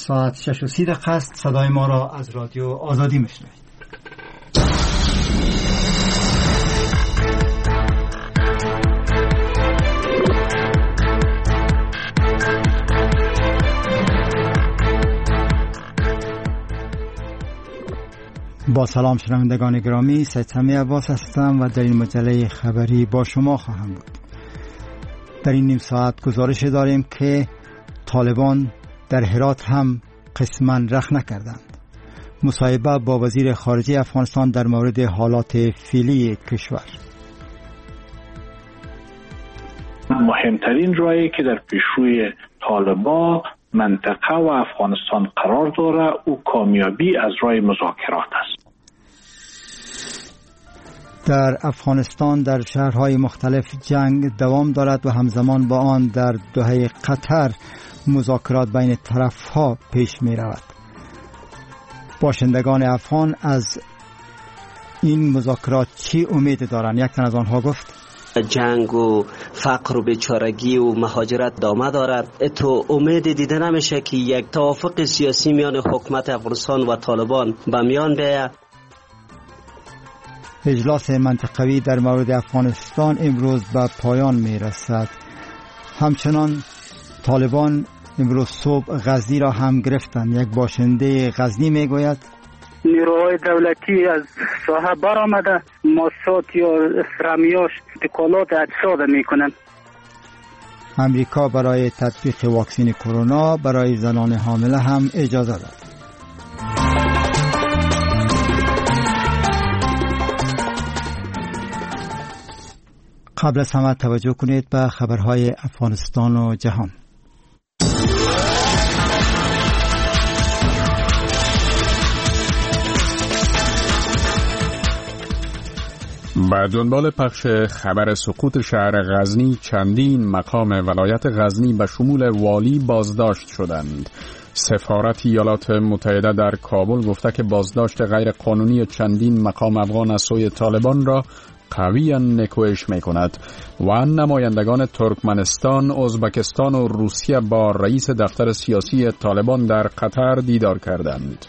ساعت 6:30 است. صدای ما را از رادیو آزادی میشنوید. با سلام شنوندگان گرامی، سید سمی عباس هستم و در این مجله خبری با شما خواهم بود. در این نیم ساعت گزارش داریم که طالبان در هرات هم قسماً رخ نکردند. مصاحبه با وزیر خارجه افغانستان در مورد حالات فعلی کشور. مهمترین جایی که در پیشروی طالبان منطقه و افغانستان قرار داره او کامیابی از راه مذاکرات است. در افغانستان در شهرهای مختلف جنگ دوام دارد و همزمان با آن در دوحه قطر مذاکرات بین طرفها پیش می رود. باشندگان افغان از این مذاکرات چی امید دارند؟ یک تن از آنها گفت جنگ و فقر و بیچارگی و مهاجرت ادامه دارد. تو امید دیده نمیشه که یک توافق سیاسی میان حکومت افغانستان و طالبان به میان بیاید. اجلاس منطقوی در مورد افغانستان امروز به پایان می رسد. همچنان طالبان امروز صبح غزنی را هم گرفتند. یک باشنده غزنی می گوید نیروهای دولتی از ساحه برآمده، ماسات یا فرمیاش انتقالات اجساد میکنند. امریکا برای تطبیق واکسن کرونا برای زنان حامله هم اجازه داد. قبل از همه توجه کنید به خبرهای افغانستان و جهان. به دنبال پخش خبر سقوط شهر غزنی چندین مقام ولایت غزنی به شمول والی بازداشت شدند. سفارت ایالات متحده در کابل گفته که بازداشت غیر قانونی چندین مقام افغان از سوی طالبان را قویاً نکوهش می‌کند و نمایندگان ترکمنستان، ازبکستان و روسیه با رئیس دفتر سیاسی طالبان در قطر دیدار کردند.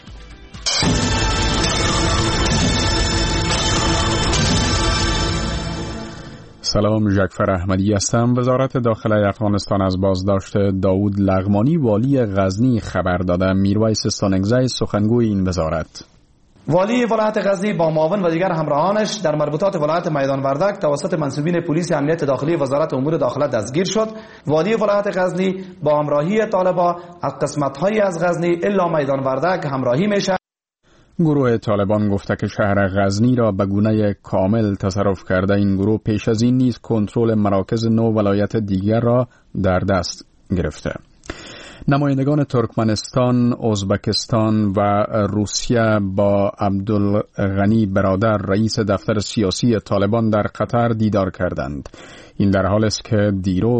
سلام، جعفر احمدی هستم. وزارت داخله افغانستان از بازداشت داود لغمانی والی غزنی خبر داده. میرویس استانگزی سخنگوی این وزارت: والی ولایت غزنی با معاون و دیگر همراهانش در مربوطات ولایت میدان وردک توسط منصوبین پلیس امنیت داخلی وزارت امور داخله دستگیر شد. والی ولایت غزنی با همراهی طالبان از قسمت‌هایی از غزنی الا میدان وردک همراهی میشه. گروه طالبان گفته که شهر غزنی را به گونه کامل تصرف کرده. این گروه پیش از این نیز کنترل مراکز 9 ولایت دیگر را در دست گرفته. نمایندگان ترکمنستان، ازبکستان و روسیه با عبدالغنی برادر رئیس دفتر سیاسی طالبان در قطر دیدار کردند. این در حال است که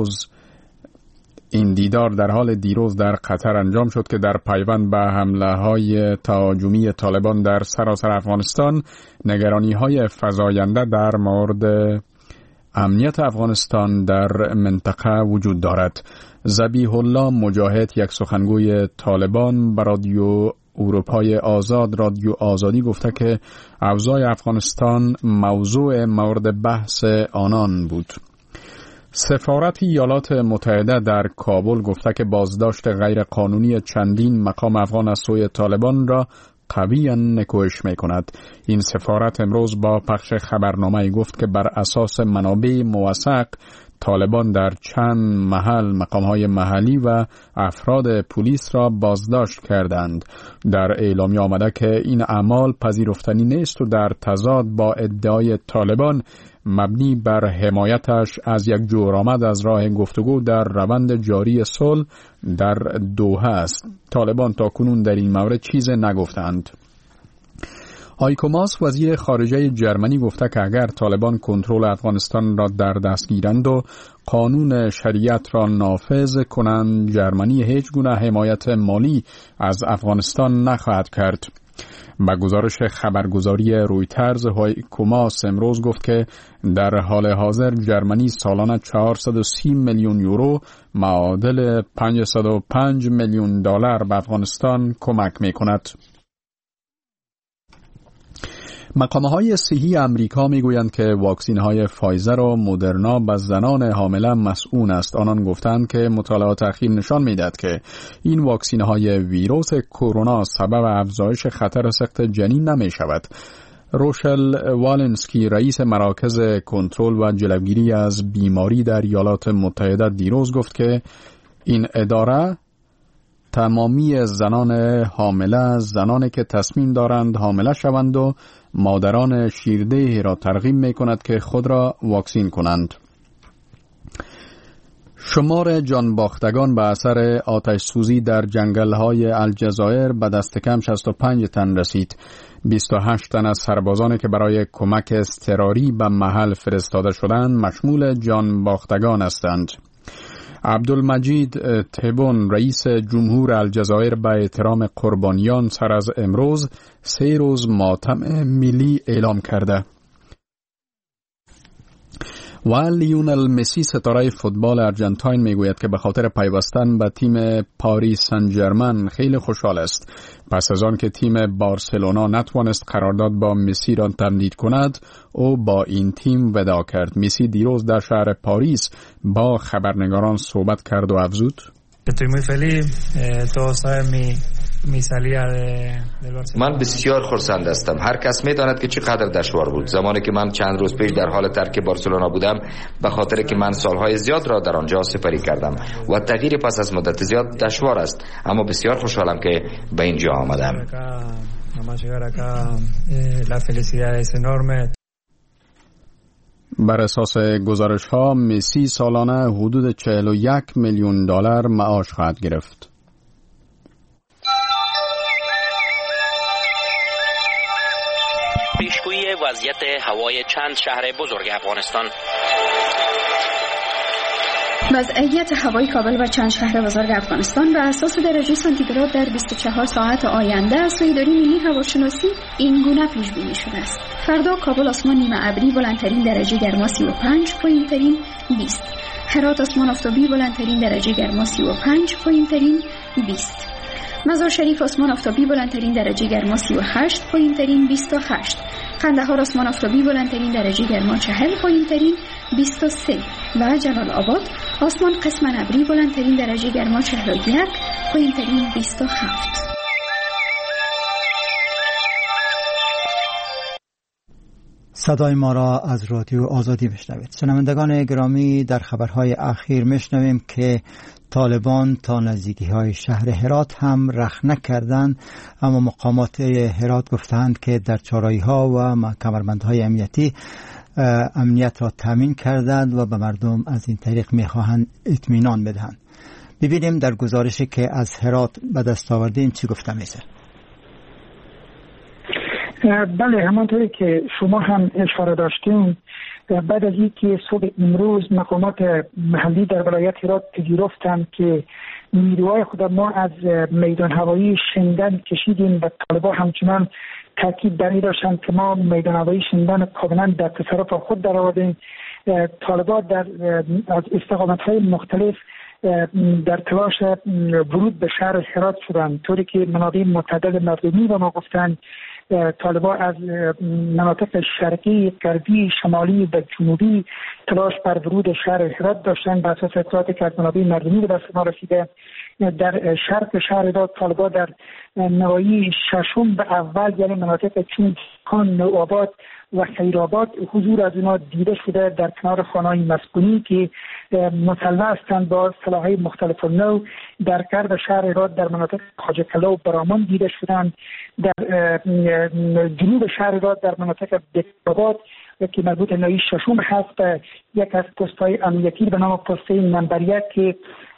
این دیدار در حال دیروز در قطر انجام شد که در پیوند به حمله‌های تهاجمی طالبان در سراسر افغانستان نگرانی‌های فزاینده در مورد امنیت افغانستان در منطقه وجود دارد. ذبیح الله مجاهد، یک سخنگوی طالبان، به رادیو اروپای آزاد رادیو آزادی گفته که اوضاع افغانستان موضوع مورد بحث آنان بود. سفارت ایالات متحده در کابل گفته که بازداشت غیر قانونی چندین مقام افغان از سوی طالبان را قویاً نکوهش می‌کند. این سفارت امروز با پخش خبرنامه گفت که بر اساس منابع موثق طالبان در چند محل مقام‌های محلی و افراد پلیس را بازداشت کردند. در اعلامیه آمده که این اعمال پذیرفتنی نیست و در تضاد با ادعای طالبان مبنی بر حمایتش از یک جورآمد از راه گفتگو در روند جاری صلح در دوحه است. طالبان تاکنون در این مورد چیز نگفتند. هایکو ماس وزیر خارجه جرمنی گفته که اگر طالبان کنترل افغانستان را در دست گیرند و قانون شریعت را نافذ کنند، جرمنی هیچ گونه حمایت مالی از افغانستان نخواهد کرد. با گزارش خبرگزاری رویترز، هایکو ماس امروز گفت که در حال حاضر جرمنی سالانه 430 میلیون یورو معادل 505 میلیون دلار به افغانستان کمک می کند. مقامه‌های صحی امریکا میگویند که واکسین‌های فایزر و مدرنا به زنان حامله مسئول است. آنان گفتند که مطالعات اخیر نشان می‌دهد که این واکسین‌های ویروس کرونا سبب افزایش خطر سقط جنین نمی‌شود. روشل والنسکی رئیس مراکز کنترل و جلوگیری از بیماری در ایالات متحده دیروز گفت که این اداره تمامی زنان حامله، زنانی که تصمیم دارند حامله شوند و مادران شیردهی را ترغیب می کند که خود را واکسین کنند. شمار جانباختگان به اثر آتش سوزی در جنگل‌های الجزایر به دست کم 65 تن رسید. 28 تن از سربازانی که برای کمک اضطراری به محل فرستاده شدند مشمول جانباختگان هستند. عبدالمجید تبون رئیس جمهور الجزایر به احترام قربانیان سر از امروز 3 روز ماتم ملی اعلام کرده. و لیونل مسی ستاره فوتبال ارجنتاین میگوید که به خاطر پیوستن به تیم پاریس سن ژرمن خیلی خوشحال است. پس از آن که تیم بارسلونا نتوانست قرارداد با مسی را تمدید کند، او با این تیم وداع کرد. مسی دیروز در شهر پاریس با خبرنگاران صحبت کرد و افزود: من بسیار خرسند هستم. هر کس می‌داند که چقدر دشوار بود زمانی که من چند روز پیش در حال ترک بارسلونا بودم، به خاطر که من سالهای زیاد را در آنجا سپری کردم و تغییر پس از مدت زیاد دشوار است، اما بسیار خوشحالم که به اینجا آمدم. بر اساس گزارش ها مسی سالانه حدود 41 میلیون دلار معاش خواهد گرفت. پیشگویی وضعیت هوای چند شهر بزرگ افغانستان. وضعیت هوای کابل و چند شهر بزرگ افغانستان بر اساس درجه سانتیگراد در 24 ساعت آینده از سوی اداره ملی هواشناسی این گونه پیش بینی شده است. فردا کابل آسمان نیمه ابری، بلندترین درجه گرما 35، پایینترین 20. هرات آسمان آفتابی، بلندترین درجه گرما 35، پایینترین 20. مزار شریف آسمان آفتابی، بلندترین درجه گرما 38، پایینترین 28. قندهار آسمان آفتابی، بلندترین درجه گرما 40، پایینترین 23. و جلال آباد آسمان قسما ابری، بلندترین درجه گرما 41، پایینترین 27. صدای ما را از رادیو آزادی بشنوید. شنوندگان گرامی، در خبرهای اخیر میشنویم که طالبان تا نزدیکی‌های شهر هرات هم رخ نکردند، اما مقامات هرات گفتند که در چارهای‌ها و کمربندهای امنیتی امنیت را تامین کردند و به مردم از این طریق می‌خواهند اطمینان بدهند. ببینیم در گزارشی که از هرات به دست آوردیم چی گفته میشه. بله، همانطوری که شما هم اشاره داشتین، بعد از اینکه صبح امروز مقامات محلی در ولایت هرات پذیرفتند که نیروهای خود ما از میدان هوایی شندن کشیدیم و طالبان همچنان تاکید بر این داشتند که ما میدان هوایی شندن کاملا در تصرف خود درآوردیم. طالبان از استقامت‌های مختلف در تلاش ورود به شهر هرات شدند، طوری که منابع متعدد مردمی و ما گفتند طالبان از مناطق شرقی، غربی، شمالی و جنوبی تلاش بر ورود شهر هرات داشتند. بر اساس اطلاعاتی که از منابع مردمی به دست ما رسیده، در شرق شهر هرات طالبان در نواحی ششم به اول، یعنی مناطق چون کان، نوآباد و خیرآباد، حضور از اینا دیده شده در کنار خانه‌های مسکونی که مسلح هستند با سلاح‌های مختلف نوع. در غرب شهر هرات در مناطق خواجه کلا و برامان دیده شدند. در جنوب شهر هرات در مناطق بکرآباد که مربوط نواحی ششم هست، یک از پست‌های امنیتی به نام پست نمبر 1 که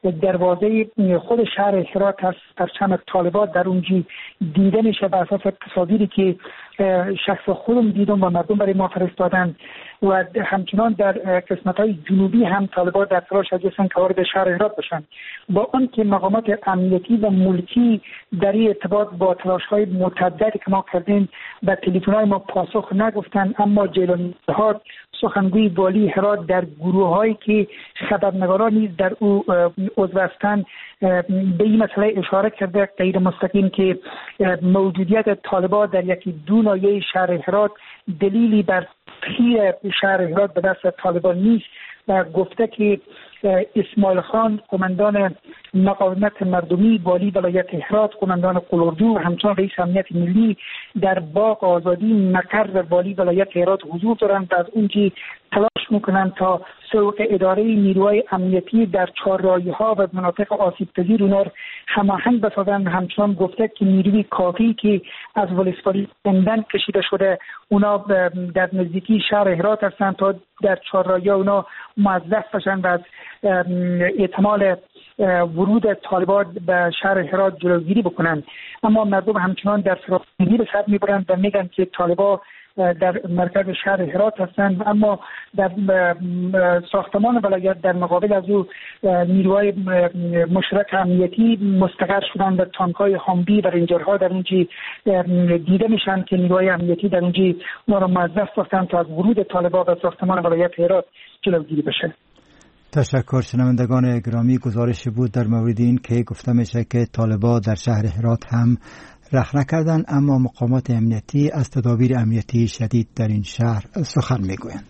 دروازه خود شهر هرات هست، پرچم طالبان در اونجی دیده میشه بر اساس تصاویری که شخص خودم دیدم و مردم برای ما فرستادن و همچنان در قسمت‌های جنوبی هم طالبان در تلاش هستند که وارد شهر هرات بشن. با آن که مقامات امنیتی و ملکی در ارتباط با تلاش‌های متعددی که ما کردیم به تلفن‌های ما پاسخ نگفتند، اما جیلانی ها سخنگوی والی هرات در گروه‌هایی که خبرنگاران نیز در او عضو هستند به این مسئله اشاره کرده غیر مستقیم که موجودیت طالبان در یکی دو ناحیه شهر هرات دلیلی بر تخییر شهر هرات به دست طالبان نیست و گفته که اسماعیل خان قماندان مقاومت مردمی والی ولایت هرات، قماندان قلوردو و همچنان رئیس امنیت ملی در باغ آزادی مقر والی ولایت هرات حضور دارند و از اونجا تلاش میکنند تا سوق اداره نیروهای امنیتی در چهارراهی‌ها و مناطق آسیب‌پذیر اونها هماهنگ بسازند. همچنان گفته که نیروی کافی که از ولسوالی زندان کشیده شده اونا در نزدیکی شهر هرات هستند تا در چهارراهی‌ها اونا موظف بشن و از احتمال ورود طالبان به شهر هرات جلوگیری بکنند. اما مردم همچنان در سراغگیری به سر میبرند و میگن که طالبان در مرکز شهر هرات هستند، اما در ساختمان ولایت در مقابل از او نیروهای مشترک امنیتی مستقر شدند و تانک‌های هامبی و رنجرها در اونجا دیده میشن که نیروهای امنیتی در اونجا اونا را موظف ساختند تا از ورود طالبان به ساختمان ولایت هرات جلوگیری بشه. تشکر. شنوندگان گرامی، گزارش بود در مورد این که گفته میشه که طالبان در شهر هرات هم رخ نکردن، اما مقامات امنیتی از تدابیر امنیتی شدید در این شهر سخن میگویند.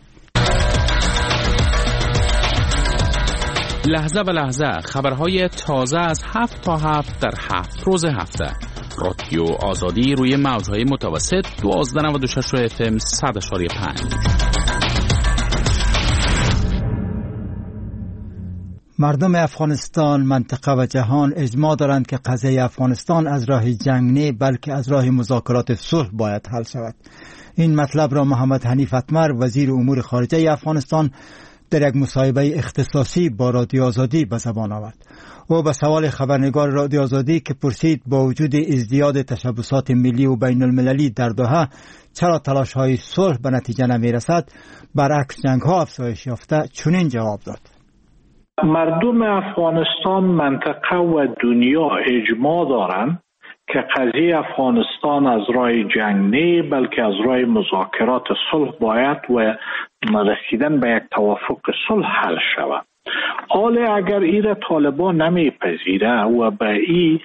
لحظه به لحظه خبرهای تازه از 7 تا 7 در 7 روز هفته. رادیو آزادی روی موجهای متوسط 1296 FM 100.5. مردم افغانستان، منطقه و جهان اجماع دارند که قضیه افغانستان از راه جنگ نه بلکه از راه مذاکرات صلح باید حل شود. این مطلب را محمد حنیف اتمر وزیر امور خارجه افغانستان در یک مصاحبه اختصاصی با رادیو آزادی به زبان آورد. او به سوال خبرنگار رادیو آزادی که پرسید با وجود ازدیاد تشبسات ملی و بین المللی در دوحه چرا تلاش‌های صلح به نتیجه نمی‌رسد، برعکس جنگ‌ها افزایش یافته، چنین جواب داد: مردم افغانستان، منطقه و دنیا اجماع دارند که قضیه افغانستان از راه جنگ نه بلکه از راه مذاکرات صلح باید و رسیدن به یک توافق صلح حل شود. حالا اگر این طالبان نمیپذیره و به این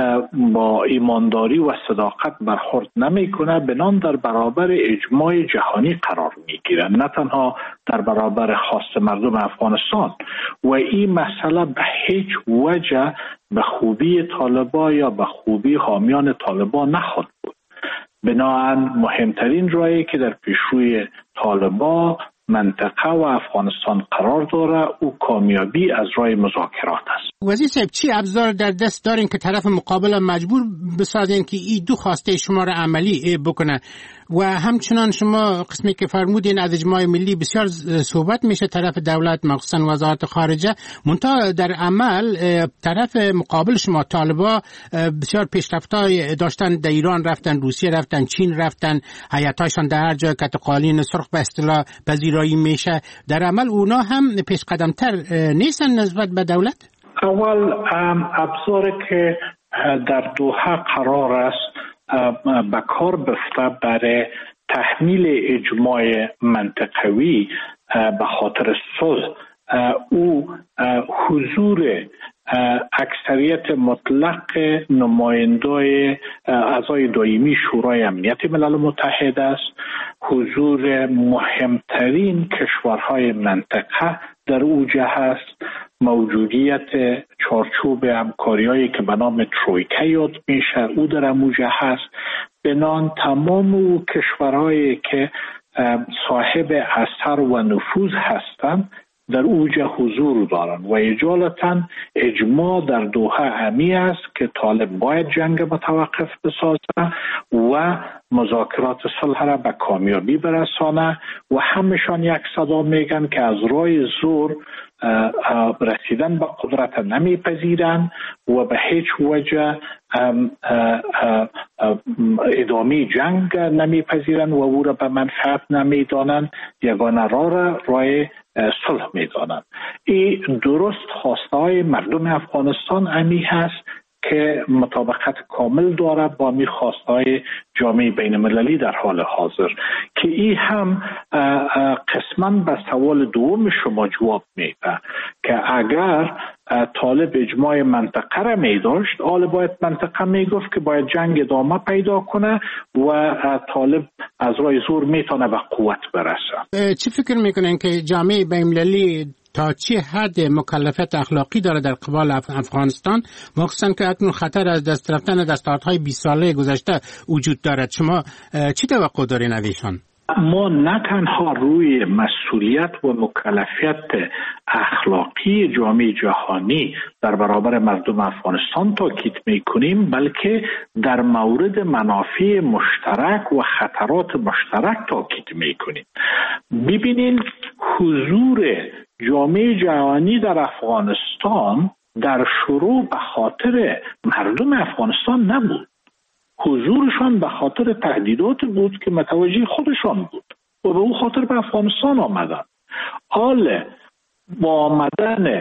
با ایمانداری و صداقت برخورد نمیکنه، بنان در برابر اجماع جهانی قرار میگیره، نه تنها در برابر خواست مردم افغانستان. و این مسئله به هیچ وجه به خوبی طالبان یا به خوبی حامیان طالبان نخواهد بود. بنابراین مهمترین راهی که در پیشروی طالبان، منطقه و افغانستان قرار داره او کامیابی از راه مذاکرات است. وزیر صاحب، چی ابزار در دست دارین که طرف مقابل مجبور بسازین که این دو خواسته شما را عملی بکنه؟ و همچنان شما قسمی که فرمودین از اجماع ملی بسیار صحبت میشه طرف دولت، مخصوصا وزارت خارجه، منتها در عمل طرف مقابل شما طالبا بسیار پیشرفت‌های داشتن، در ایران رفتن، روسیه رفتن، چین رفتن، هیئت‌هاشون در هر جای که قالین سرخ به اصطلاح پذیرایی میشه. در عمل اونا هم پیش قدم‌تر نیستن نسبت به دولت؟ اول ابزاری که در دوحه قرار است به کار بفته برای تحمیل اجماع منطقوی به خاطر صلح، او حضور اکثریت مطلق نمایندای اعضای دائمی شورای امنیت ملل متحد است، حضور مهمترین کشورهای منطقه در اوجه است، موجودیت چارچوب همکاری‌هایی که به نام ترویکا یاد میشه او در اوجه هست. بنان تمام او کشورهایی که صاحب اثر و نفوذ هستند در اوج حضور دارند و اجالتا اجماع در دوحه امی است که طالب باید جنگ متوقف بسازه و مذاکرات صلح را به کامیابی برسانه و همشان یک صدا میگن که از راه زور رسیدن به قدرت نمیپذیرند و به هیچ وجه ادامه جنگ نمیپذیرند و او را به منفعت نمیدانند، یگانه راه صلح میدانند. این درست خواسته های مردم افغانستان امی هست که مطابقت کامل داره با می خواستهای جامعه بین المللی در حال حاضر، که این هم قسما به سوال دوم شما جواب میده که اگر طالب اجماع منطقه را می داشت، حال باید منطقه می گفت که باید جنگ ادامه پیدا کنه و طالب از راه زور میتونه به قوت برسه. چی فکر میکنین که جامعه بین المللی تا چه حد مکلفیت اخلاقی داره در قبال افغانستان، مخصوصا که اکنون خطر از دست رفتن دستاوردهای 20 ساله گذشته وجود دارد؟ شما چی توقع دارین از ایشان؟ ما نه تنها روی مسئولیت و مکلفیت اخلاقی جامعه جهانی در برابر مردم افغانستان تاکید میکنیم، بلکه در مورد منافع مشترک و خطرات مشترک تاکید میکنیم. ببینید، حضور جامعه جهانی در افغانستان در شروع به خاطر مردم افغانستان نبود. حضورشان به خاطر تهدیدات بود که متوجه خودشان بود و به او خاطر به افغانستان آمدن. حال با آمدن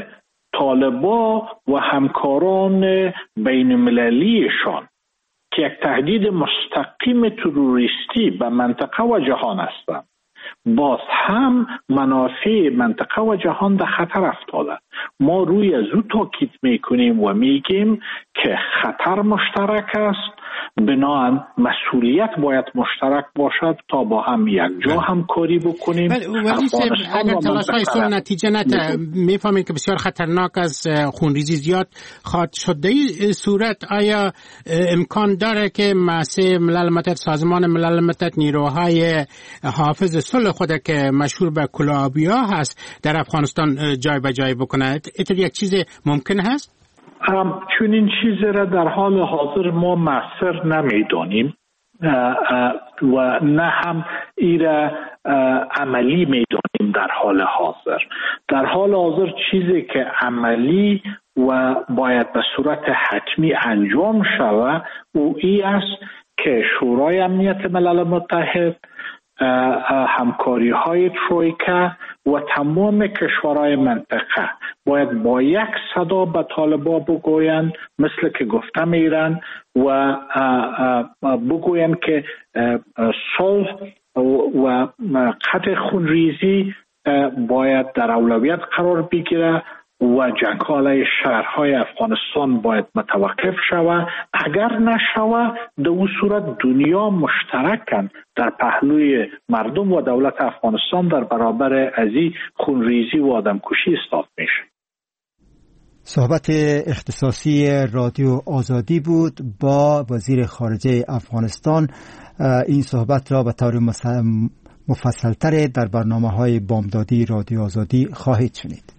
طالبا و همکاران بین المللیشان که یک تهدید مستقیم تروریستی به منطقه و جهان هستند، باز هم منافع منطقه و جهان در خطر افتاده. ما روی از او تاکید میکنیم و میگیم که خطر مشترک است، بنابراین مسئولیت باید مشترک باشد تا با هم یک جا همکاری بکنیم. اگر تلاش‌های صلح نتیجه نده، میفهمید که بسیار خطرناک از خونریزی زیاد خواهد شد. در این صورت آیا امکان داره که ملل متحد، سازمان ملل متحد، نیروهای حافظ صلح خود که مشهور به کلابیا هست در افغانستان جای به جای بکنه؟ اینطور یک چیز ممکن هست؟ چون این چیز را در حال حاضر ما مؤثر نمیدانیم و نه هم این را عملی میدانیم در حال حاضر. در حال حاضر چیزی که عملی و باید به صورت حتمی انجام شود او ای است که شورای امنیت ملل متحد، همکاری های ترویکا و تمام کشورهای منطقه باید با یک صدا به طالبان بگویند، مثل که گفتم ایران، و بگویند که صلح و قطع خونریزی باید در اولویت قرار بگیره و جنگ علیه شهرهای افغانستان باید متوقف شود. اگر نشود، در اون صورت دنیا مشترکاً در پهلوی مردم و دولت افغانستان در برابر ازی خونریزی و آدمکشی ایستاد میشه. صحبت اختصاصی رادیو آزادی بود با وزیر خارجه افغانستان. این صحبت را به طور مفصل‌تر در برنامه‌های بامدادی رادیو آزادی خواهید شنید.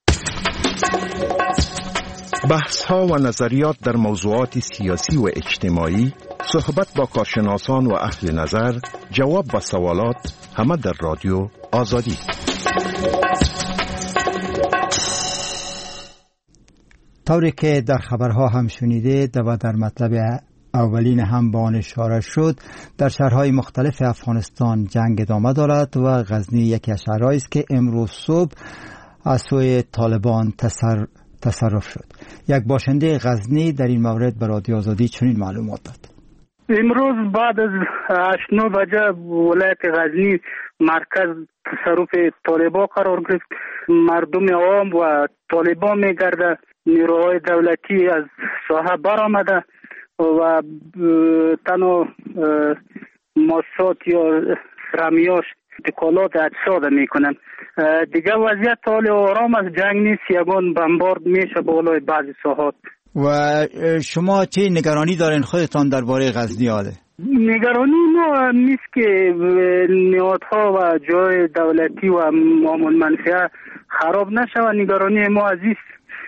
بحث‌ها و نظریات در موضوعات سیاسی و اجتماعی، صحبت با کارشناسان و اهل نظر، جواب به سوالات، همه در رادیو آزادی. طوری که در خبرها هم شنیده و در مطلب اولین هم به آن اشاره شد، در شهرهای مختلف افغانستان جنگ ادامه دارد و غزنی یکی از شهرهایی است که امروز صبح از سوی طالبان تصرف شد. یک باشنده غزنی در این مورد به رادیو آزادی چنین معلومات داد. امروز بعد از 8-9 بجه ولایت غزنی مرکز تصرف طالبان قرار گرفت. مردم عوام و طالبان میگرده. نیروهای دولتی از ساحه برآمده و تنها ماسات یا رمیاش اتکالات اجساد میکنن. دیگه وضعیت حال آرام از جنگ نیست، یگان بمبارد میشه بالای بعضی ساحات. و شما چه نگرانی دارین خودتان درباره غزنی حاله؟ نگرانی ما نیست که نهادها و جای دولتی و معامل منفعه خراب نشود. نگرانی ما عزیز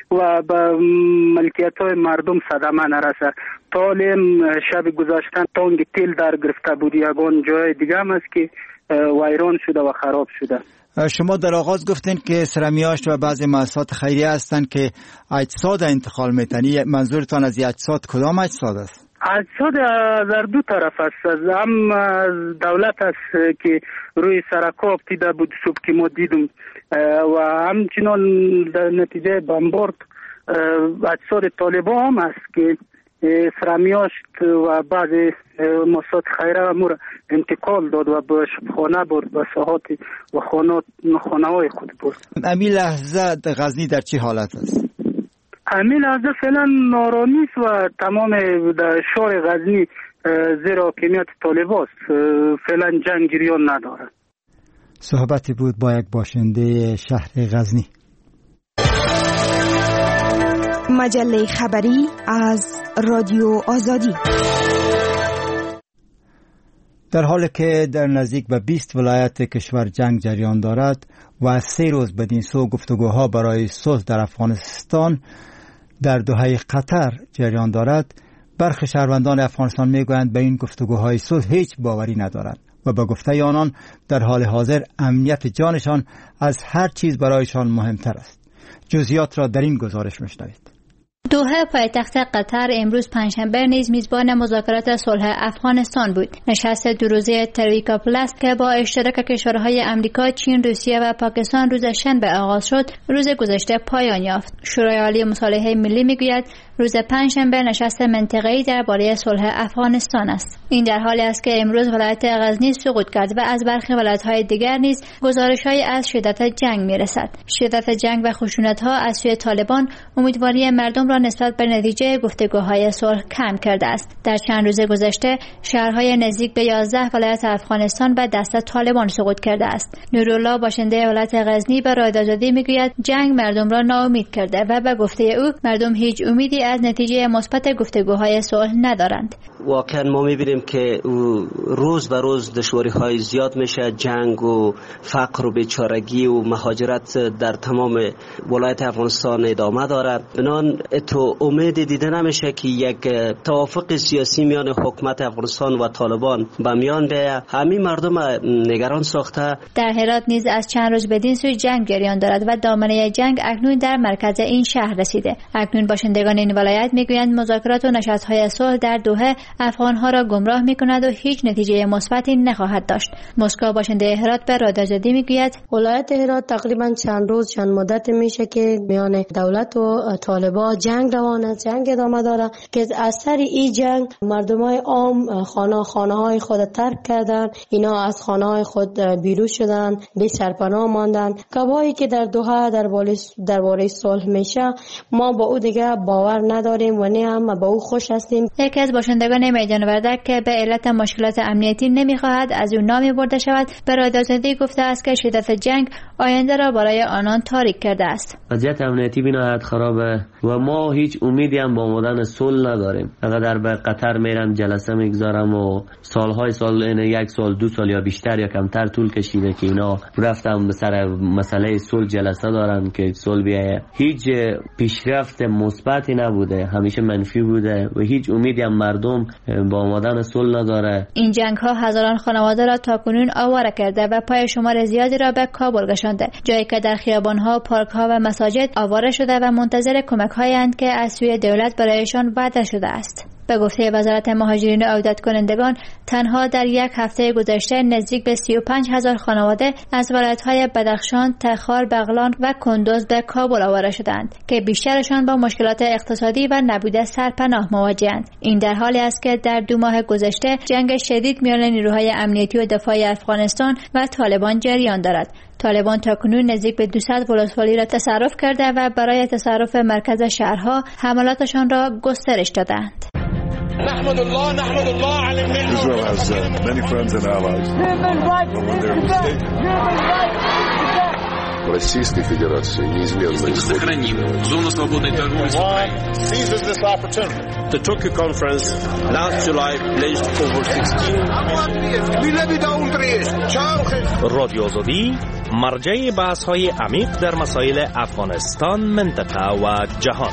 و به ملکیت های مردم صدمه نرسه. طالم شب گذشتن تانگ تیل در گرفته بود، یگان جای دیگه هم است که ویران شده و خراب شده. شما در آغاز گفتین که سرمیاشت و بعضی مؤسسات خیریه هستند که اجساد انتقال میتنی. منظورتان از اجساد کدام اجساد است؟ اجساد در دو طرف است. هم دولت است که روی سرکاب دیده بود صبح که ما دیدم و همچنان در نتیجه بمبارد اجساد طالبان هم است که سرمیاشت و بعض مؤسسات خیریه امور انتقال داد و به شبخانه برد و ساحات و خانه های خود برد. همین لحظه غزنی در چه حالت است؟ همین لحظه فعلا نارامی است و تمام در شهر غزنی زیر حاکمیت طالبان است. فعلا جنگ جریان ندارد. صحبتی بود با یک باشنده شهر غزنی. مجله خبری از رادیو آزادی. در حالی که در نزدیک به 20 ولایت کشور جنگ جریان دارد و 3 روز بدین سو گفتگوها برای صلح در افغانستان در دوحه قطر جریان دارد، برخی شهروندان افغانستان میگویند به این گفتگوهای صلح هیچ باوری ندارند و به گفته آنان در حال حاضر امنیت جانشان از هر چیز برایشان مهمتر است. جزئیات را در این گزارش میشنوید. دوحه پایتخت قطر امروز پنجشنبه نیز میزبان مذاکرات صلح افغانستان بود. نشست 2 روزه ترویکا پلاس که با اشتراک کشورهای امریکا، چین، روسیه و پاکستان روز شنبه آغاز شد، روز گذشته پایان یافت. شورای عالی مصالحه ملی میگوید روز پنجشنبه نشست منطقه‌ای درباره صلح افغانستان است. این در حالی است که امروز ولایت غزنی سقوط کرد و از برخی ولایت‌های دیگر نیز گزارش‌هایی از شدت جنگ می‌رسد. شدت جنگ و خشونت‌ها از سوی طالبان امیدواری مردم را نسبت به نتیجه گفتگوهای صلح کم کرده است. در چند روز گذشته شهرهای نزدیک به 11 ولایت افغانستان به دست طالبان سقوط کرده است. نورالله باشنده ولایت غزنی به رادیو آزادی میگوید جنگ مردم را ناامید کرده و به گفته او مردم هیچ امیدی از نتیجه مثبت گفتگوهای صلح ندارند. واقعا ما میبینیم که روز به روز دشواری‌های زیاد میشه. جنگ و فقر و بیچارگی و مهاجرت در تمام ولایت افغانستان ادامه دارد. بنان تو امید دیده نمیشه که یک توافق سیاسی میان حکومت افغانستان و طالبان به میان بیاید. همین مردم نگران ساخته. در هرات نیز از چند روز بدین سوی جنگ جریان دارد و دامنه جنگ اکنون در مرکز این شهر رسیده. اکنون باشندگان این ولایت میگویند مذاکرات و نشست‌های صلح در دوحه افغان‌ها را گمراه می‌کند و هیچ نتیجه مثبتی نخواهد داشت. مسکو باشنده هرات به رادیو آزادی میگوید ولایت هرات تقریبا چند مدت میشه که میان دولت و طالبان جنگ روان است، جنگ ادامه داره که از اثر این جنگ مردمای عام خانه‌های خود ترک کردن، اینا از خانه‌های خود بیرون شدن، بی سرپناه ماندن. کبایی که در دوحه درباره صلح میشه ما با او دیگه باور نداریم و نه هم با او خوش هستیم. یکی از باشندگان میدان وردک که به علت مشکلات امنیتی نمیخواهد از او نامی برده شود به رادیو آزادی گفته است که شدت جنگ آینده را برای آنان تاریک کرده است. وضعیت امنیتی بینایت خرابه و ما هیچ امیدی هم با آمدن صلح نداریم. اگر به قطر میرم جلسه میگذارم و سالهای سال، این 1 سال 2 سال یا بیشتر یا کمتر طول کشیده که اینا رفتم به سر مسئله صلح جلسه دارن که صلح بیایه. هیچ پیشرفت مثبتی نبوده، همیشه منفی بوده و هیچ امیدی هم مردم با آمدن صلح نداره. این جنگ ها هزاران خانواده را تاکنون آواره کرده و پای شمار زیادی را به کابل کشانده، جایی که در خیابان ها، پارک ها و مساجد آواره شده و منتظر کمک هایند که از سوی دولت برایشان وعده شده است. به گفته وزارت مهاجرین و عودت کنندگان تنها در 1 هفته گذشته نزدیک به 35,000 خانواده از ولایت‌های بدخشان، تخار، بغلان و کندوز به کابل آواره شدند که بیشترشان با مشکلات اقتصادی و نبود سرپناه مواجه‌اند. این در حالی است که در 2 ماه گذشته جنگ شدید میان نیروهای امنیتی و دفاعی افغانستان و طالبان جریان دارد. طالبان تاکنون نزدیک به 200 ولسوالی را تصرف کرده و برای تصرف مرکز شهرها حملاتشان را گسترش دادند. نحمد الله على النعمة. Israel has many friends and allies. But when they're mistaken. Российской Федерации неизменно сохраним зону свободной торговли с Украиной. The Tokyo Conference last July pledged over 16. رادیو آزادی مرجع بحث‌های عمیق در مسائل افغانستان، منطقه و جهان.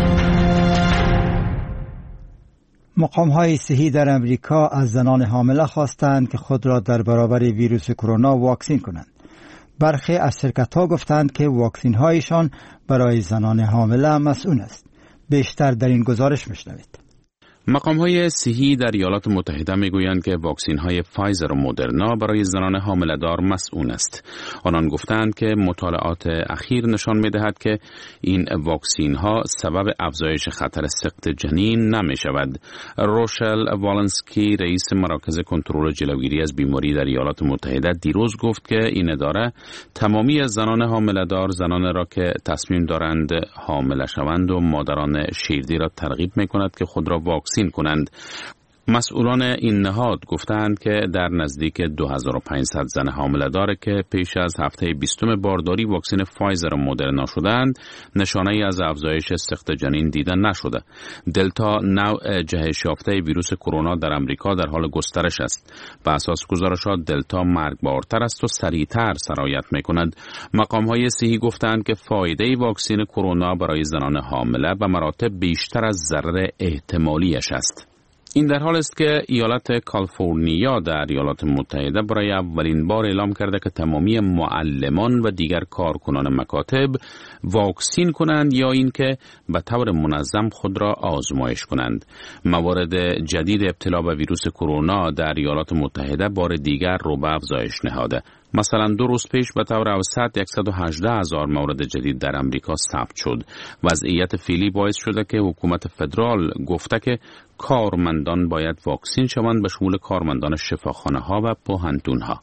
مقام‌های صحی در امریکا از زنان حامله خواستند که خود را در برابر ویروس کرونا واکسین کنند. برخی از شرکت‌ها گفتند که واکسین‌هایشان برای زنان حامله مسئول است. بیشتر در این گزارش میشنوید. مقام‌های صحی در ایالات متحده میگویند که واکسین‌های فایزر و مدرنا برای زنان حامله‌دار مسئول است. آنان گفتند که مطالعات اخیر نشان می‌دهد که این واکسین‌ها سبب افزایش خطر سقط جنین نمی‌شود. روشل والنسکی رئیس مراکز کنترل جلوگیری از بیماری در ایالات متحده دیروز گفت که این اداره تمامی زنان حامله‌دار زنان را که تصمیم دارند حامله شوند و مادران شیردی را ترغیب می‌کند که خود را واکسین کنند. مسئولان این نهاد گفتند که در نزدیک 2500 زن حامله دار که پیش از هفته 20 بارداری واکسن فایزر و مدرنا شدند، نشانه‌ای از افزایش سقط جنین دیده نشده. دلتا نوع جهش یافته ویروس کرونا در امریکا در حال گسترش است. به اساس گزارشات دلتا مرگبارتر است و سریعتر سرایت می‌کند. مقام‌های صحی گفتند که فایده واکسن کرونا برای زنان حامله به مراتب بیشتر از ضرر احتمالیش است. این در حال است که ایالت کالیفرنیا در ایالات متحده برای اولین بار اعلام کرده که تمامی معلمان و دیگر کارکنان مکاتب واکسین کنند یا اینکه به طور منظم خود را آزمایش کنند. موارد جدید ابتلا به ویروس کرونا در ایالات متحده بار دیگر رو به افزایش نهاده. مثلا 2 روز پیش به طور اوسط 118,000 مورد جدید در امریکا ثبت شد. وضعیت فعلی باعث شده که حکومت فدرال گفته که کارمندان باید واکسین شوند، به شمول کارمندان شفاخانه‌ها و پوهنتون‌ها.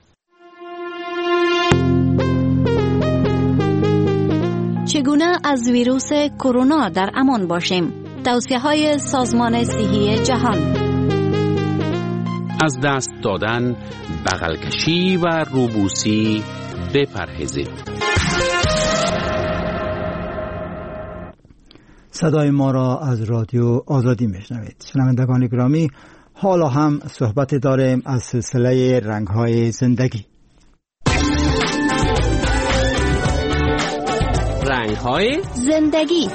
چگونه از ویروس کرونا در امان باشیم؟ توصیه‌های سازمان صحی جهان. از دست دادن، بغل کشی و روبوسی بپرهیزید. صدای ما را از رادیو آزادی میشنوید. شنوندگان گرامی، حالا هم صحبت داریم از سلسله رنگ‌های زندگی. رنگ‌های زندگی.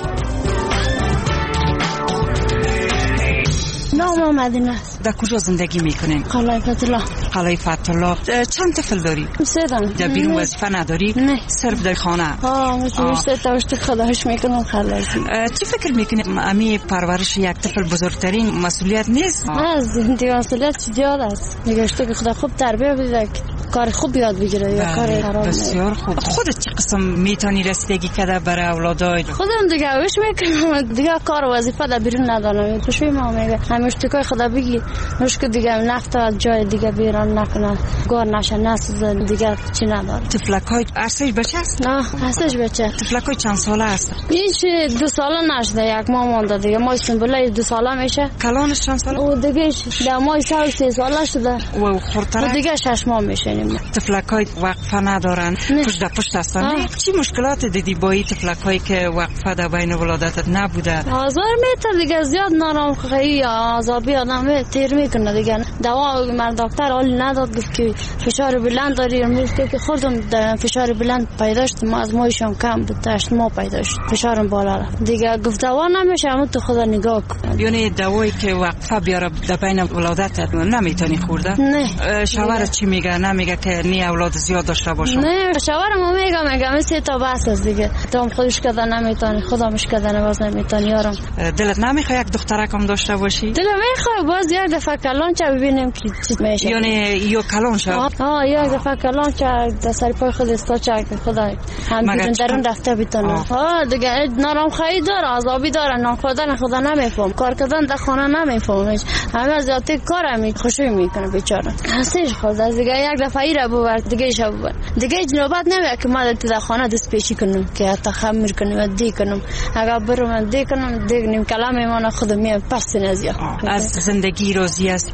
نام مدینه است. در کجا زندگی میکنین؟ قلعه فتح‌الله. قلعه فتح‌الله. چند طفل داری؟ 3 تا. در بیرون وظیفه نداری؟ نه. صرف در خانه. مثل 3 تا وقت خداش میکنم خلاص. چی فکر میکنی امی پرورش یک طفل بزرگترین مسئولیت نیست؟ از دیگه مسئولیت زیاد است. نگاشته که خدا خوب تربیت بده، کار خوب یاد بگیره یا کار خراب. بسیار خوب. خودت چه قسم میتونی رسیدگی کرده برای اولادای؟ خودم دیگه وش میکنم، دیگه کار و وظیفه در بیرون ندارم. خوشی ما میگه همیشه که خدا بگی مشکل دیگه نفت از جای دیگه بیرون نکنه، گار نشه، نسوزه، دیگه چی نداره. طفلکای ارسش بچه است؟ نه ارسش بچه. طفلکای چند ساله است؟ هیچ 2 ساله نشده، 1 ماه مونده دیگه. ما سنبله 2 ساله میشه. کلانش چند ساله؟ او دیگه در ماه 3 ساله شده و خورتره دیگه 6 ماه میشنیم. طفلکای وقفه ندارن، پشت در پشت هستن. چی مشکلات دیدی با این طفلکایی که وقفه در بین ولادتت نبوده؟ آزار میته دیگه، زیاد نارم خیلی عذابی آدم تیر میکنه دیگه. دوا من دکتر حال نداد، گفت که فشار بلند داری. امروز که خودم فشار بلند پیدا شد، ما از مایشم کم بود، 8 ماه پیدا شد فشارم بالا رفت دیگه. گفت دوا نمیشه، اما تو خدا نگاه کن. یعنی دوایی که وقفه بیاره در بین ولادتت نمیتونی خورده؟ نه. شوهرت چی میگه؟ نمیگه که نی اولاد زیاد داشته باشه؟ نه، شوهرم میگه 3 تا بس است دیگه. تو خودش کده نمیتونی، خودمش کده باز نمیتونی. یارم دلت نمیخواد یک دخترکم داشته باشی؟ دلم میخواد باز یک دفعه کلان چه ببینیم که چی میشه. یعنی یا کلان شد؟ یک دفعه کلان چه در سر پای خود استا چه خدا هم بیرون درون رفته بیتونه. دیگه نارم خیلی داره، عذابی داره، ناخودن خدا نمیفهم، کار کردن در خانه نمیفهم، همه زیادی کارم خوشی میکنه بیچاره. هستش خود از دیگه یک دفعه ای را ببر دیگه شب ببر دیگه جنوبت نمیاد که ما در خانه دست پیشی کنم که حتی خمیر کنم دی کنم. اگر برم دی کنم دیگه نیم کلام من خود میام پس نزیا. از زندگی راضی است؟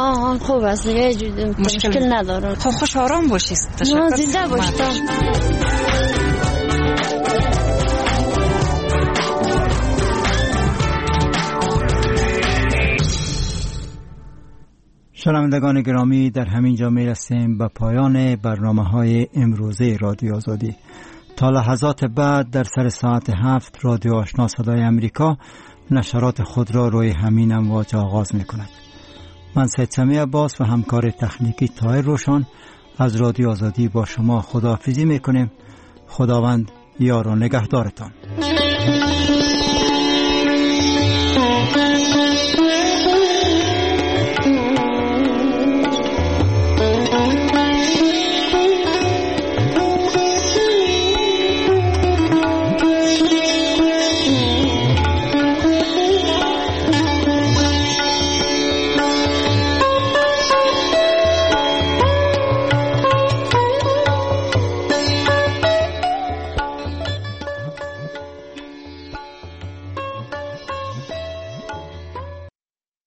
خوب است دیگه، مشکل نداره. خوش آرام باشید. زنده باشید. شنوندگان گرامی، در همین جا میرسیم به پایان برنامه‌های امروزه رادیو آزادی. تا لحظات بعد در سر ساعت 7 رادیو آشنا صدای امریکا نشرات خود را روی همین امواج آغاز می‌کند. من سید سمیع عباس و همکار تکنیکی طاهر روشن از رادیو آزادی با شما خداحافظی می‌کنیم. خداوند یار و نگهدارتان.